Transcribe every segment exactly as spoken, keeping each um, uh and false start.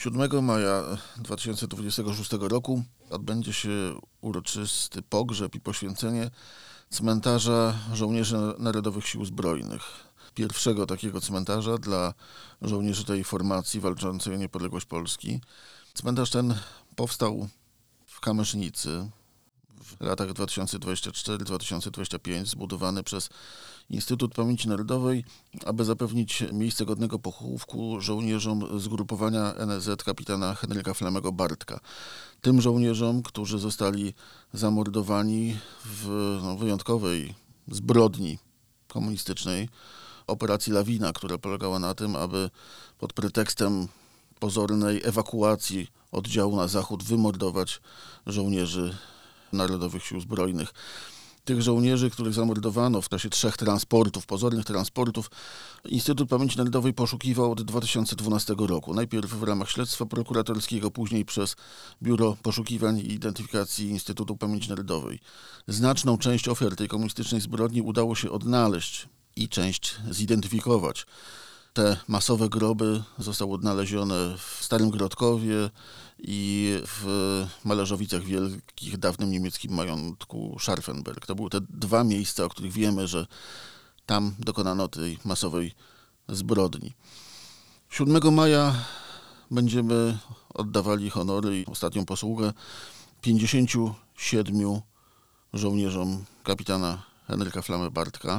siódmego maja dwa tysiące dwudziestego szóstego roku odbędzie się uroczysty pogrzeb i poświęcenie cmentarza żołnierzy Narodowych Sił Zbrojnych. Pierwszego takiego cmentarza dla żołnierzy tej formacji walczącej o niepodległość Polski. Cmentarz ten powstał w Kamysznicy w latach dwa tysiące dwudziestym czwartym do dwa tysiące dwudziestego piątego, zbudowany przez Instytut Pamięci Narodowej, aby zapewnić miejsce godnego pochówku żołnierzom zgrupowania N S Z kapitana Henryka Flamego Bartka. Tym żołnierzom, którzy zostali zamordowani w no, wyjątkowej zbrodni komunistycznej, operacji Lawina, która polegała na tym, aby pod pretekstem pozornej ewakuacji oddziału na zachód wymordować żołnierzy Narodowych Sił Zbrojnych. Tych żołnierzy, których zamordowano w czasie trzech transportów, pozornych transportów, Instytut Pamięci Narodowej poszukiwał od dwa tysiące dwunastego roku. Najpierw w ramach śledztwa prokuratorskiego, później przez Biuro Poszukiwań i Identyfikacji Instytutu Pamięci Narodowej. Znaczną część ofiar tej komunistycznej zbrodni udało się odnaleźć i część zidentyfikować. Te masowe groby zostały odnalezione w Starym Grodkowie i w Mależowicach Wielkich, dawnym niemieckim majątku Scharfenberg. To były te dwa miejsca, o których wiemy, że tam dokonano tej masowej zbrodni. siódmego maja będziemy oddawali honory i ostatnią posługę pięćdziesięciu siedmiu żołnierzom kapitana Henryka Flamy Bartka.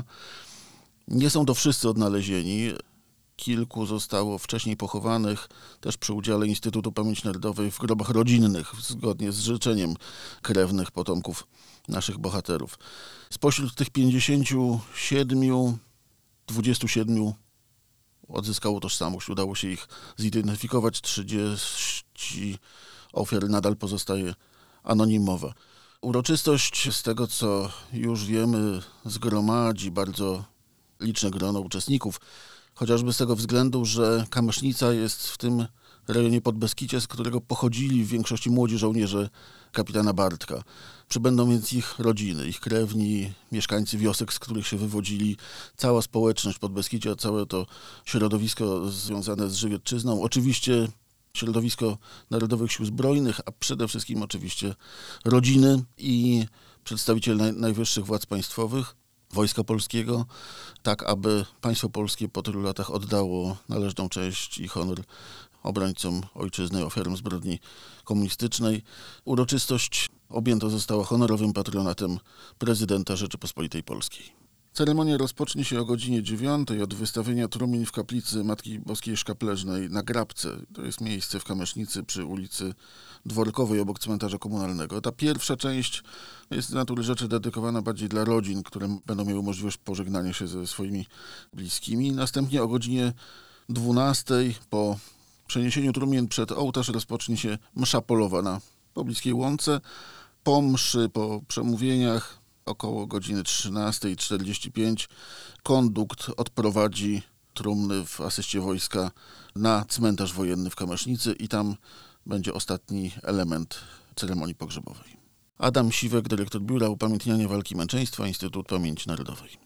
Nie są to wszyscy odnalezieni. Kilku zostało wcześniej pochowanych, też przy udziale Instytutu Pamięci Narodowej, w grobach rodzinnych, zgodnie z życzeniem krewnych potomków naszych bohaterów. Spośród tych pięćdziesięciu siedmiu, dwudziestu siedmiu odzyskało tożsamość. Udało się ich zidentyfikować. trzydzieści ofiar nadal pozostaje anonimowa. Uroczystość, z tego co już wiemy, zgromadzi bardzo liczne grono uczestników. Chociażby z tego względu, że Kamysznica jest w tym rejonie Podbeskidzia, z którego pochodzili w większości młodzi żołnierze kapitana Bartka. Przybędą więc ich rodziny, ich krewni, mieszkańcy wiosek, z których się wywodzili, cała społeczność Podbeskidzia, całe to środowisko związane z Żywiecczyzną. Oczywiście środowisko Narodowych Sił Zbrojnych, a przede wszystkim oczywiście rodziny i przedstawiciele naj, najwyższych władz państwowych, Wojska Polskiego, tak aby państwo polskie po tylu latach oddało należną cześć i honor obrońcom ojczyzny, ofiarom zbrodni komunistycznej. Uroczystość objęta została honorowym patronatem prezydenta Rzeczypospolitej Polskiej. Ceremonia rozpocznie się o godzinie dziewiątej od wystawienia trumien w kaplicy Matki Boskiej Szkapleżnej na Grabce. To jest miejsce w Kamysznicy przy ulicy Dworkowej obok cmentarza komunalnego. Ta pierwsza część jest z natury rzeczy dedykowana bardziej dla rodzin, które będą miały możliwość pożegnania się ze swoimi bliskimi. Następnie o godzinie dwunastej po przeniesieniu trumien przed ołtarz rozpocznie się msza polowa na pobliskiej łące. Po mszy, po przemówieniach około godziny trzynastej czterdzieści pięć kondukt odprowadzi trumny w asyście wojska na cmentarz wojenny w Kamysznicy i tam będzie ostatni element ceremonii pogrzebowej. Adam Siwek, dyrektor Biura Upamiętniania Walki i Męczeństwa, Instytut Pamięci Narodowej.